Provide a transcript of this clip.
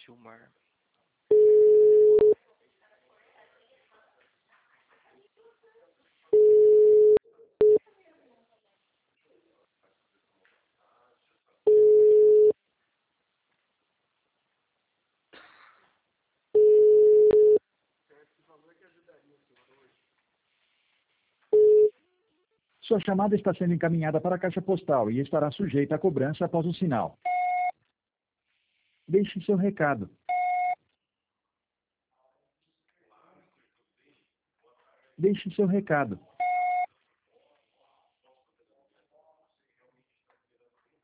Gilmar. Sua chamada está sendo encaminhada para a caixa postal e estará sujeita a cobrança após o sinal. Deixe seu recado. Deixe seu recado.